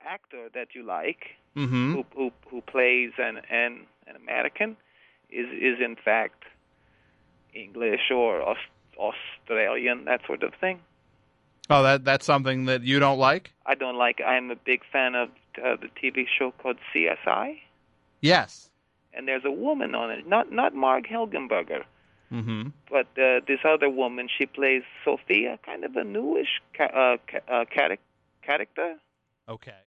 actor that you like, Mm-hmm. who plays an American, is in fact English or Australian, that sort of thing. Oh, that's something that you don't like? I don't like. I'm a big fan of the TV show called CSI, Yes. and there's a woman on it, not Marg Helgenberger, Mm-hmm. but this other woman. She plays Sophia, kind of a newish character. Okay.